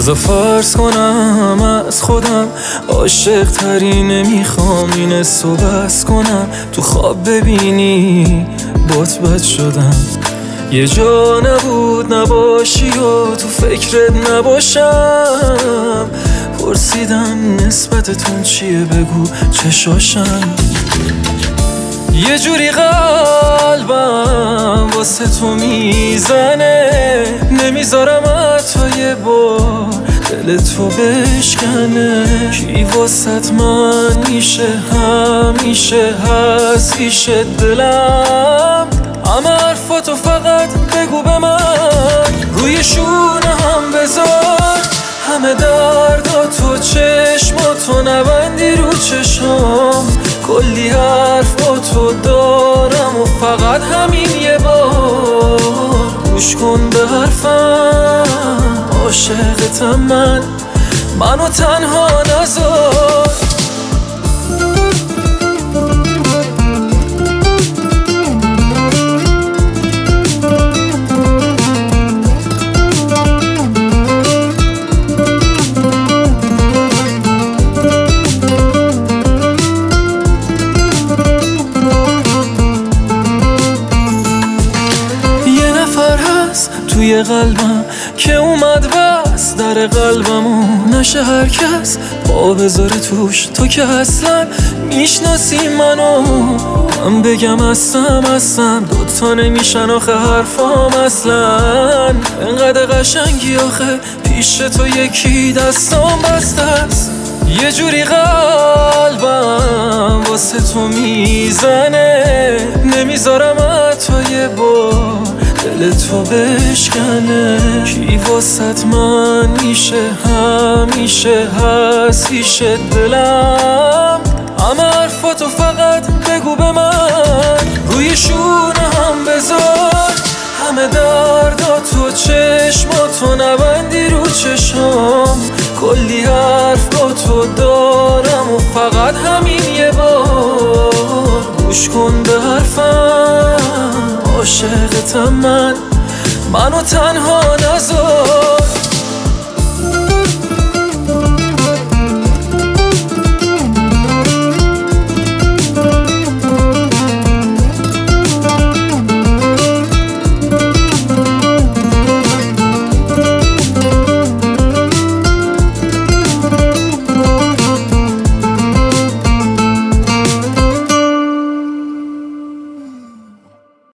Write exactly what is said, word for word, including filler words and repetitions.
بذار فرض کنم از خودم عاشق تری نمیخوام این حسو بس کنم، تو خواب ببینی بات بد شدم، یه جا نبود نباشی و تو فکرت نباشم. پرسیدم نسبتتون چیه بگو چشاشم، یه جوری قلبم واسه تو میزنه، نمیذارم حتی یه بار دل تو بشکنه. کی واسط من میشه همیشه هستیشه دلم، همه حرفاتو فقط بگو به من، روی شونه هم بذار همه درداتو، چشماتو نبندی رو چشام، کلی حرف با تو دارم و فقط همین یه بار گوش کن به حرفم. عاشقتم من، منو تنها نذار. توی قلبم که اومد بس در قلبمو نشه هر کس پا بذاره توش، تو که اصلا میشناسی منو. من بگم هستم هستم دوتا نمیشن آخه حرفام اصلا، انقدر قشنگی آخه پیش تو یکی دستام بسته است. یه جوری قلبم واسه تو میزنه، نمیذارم حتی یه بار دل تو بشکنه. کی واسط من میشه همیشه هستیشه دلم، همه حرفاتو فقط بگو به من، روی شونه هم بذار همه درداتو، چشماتو نبندی رو چشام، کلی حرف با تو دارم و فقط همین یه بار گوش کن به حرفم. عاشقتم من، منو تنها نذار.